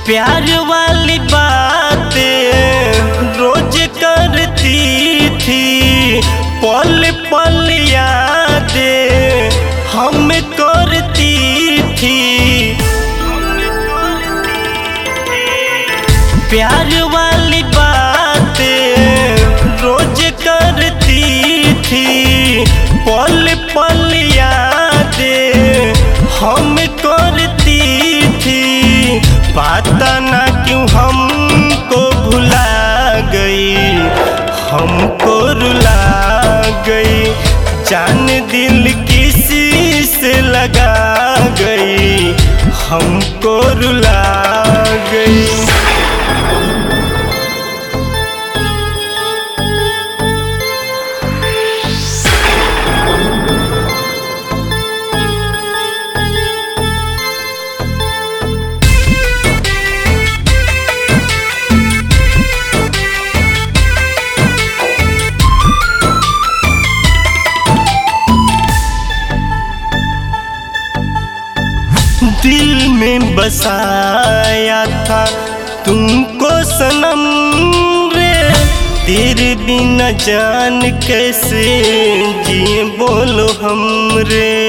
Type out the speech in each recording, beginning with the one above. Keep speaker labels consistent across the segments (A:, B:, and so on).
A: प्यार वाली बातें रोज करती थी, पल पल यादें हम करती थी। प्यार वाली बातें रोज करती थी, पल पल यादें हम करती थी। पता ना क्यों हमको भुला गई, हमको रुला गई। जान दिल किसी से लगा गई, हमको रुला गई। दिल में बसाया था तुमको सनम रे, तेरे बिना जान कैसे जिए बोलो हम रे।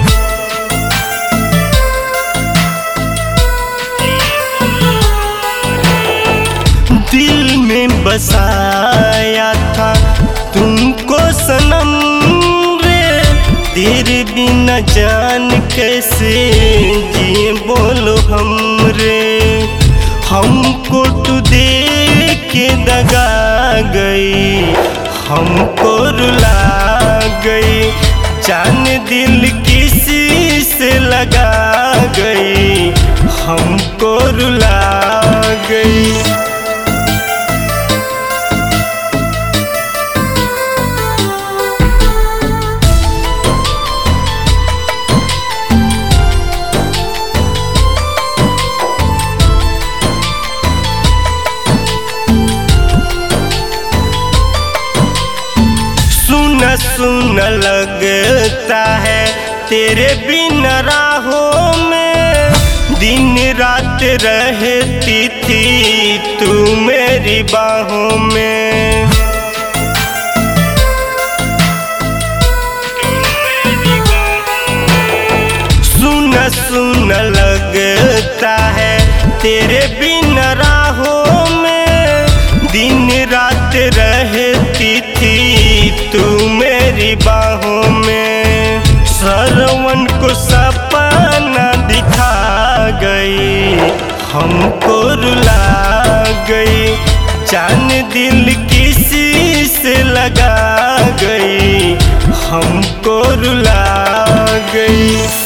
A: दिल में बसाया था तुमको सनम रे, तेरे बिना जान कैसे जिए बोलो हम रे। हमको तू देख के दगा गई, हमको रुला गई। जान दिल किसी से लगा गई, हमको रुला गई। सुन लगता है तेरे बिन राहों में, दिन रात रहती थी तू मेरी बाहों में। सुन लगता है तेरे बिन राहों में, दिन रात रहती थी तू मेरी बाहों में। श्रवण को सपना दिखा गई, हमको रुला गई। जान दिल किसी से लगा गई, हमको रुला गई।